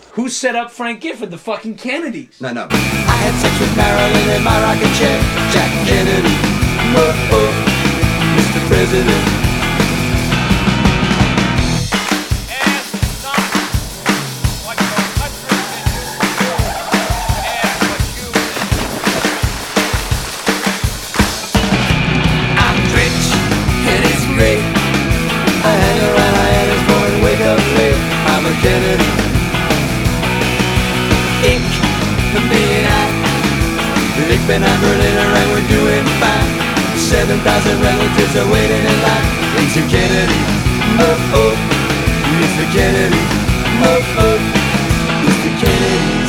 Who set up Frank Gifford? The fucking Kennedys. No. I had sex with Marilyn in my rocking chair. Jack Kennedy. Mr. President. I hang around Hyannis Point and wake up late. I'm a Kennedy. Ich bin ein. Ich bin ein Berliner and we're doing fine. 7,000 relatives are waiting in line. Mr. Kennedy. Mr. Kennedy. Mr. Kennedy.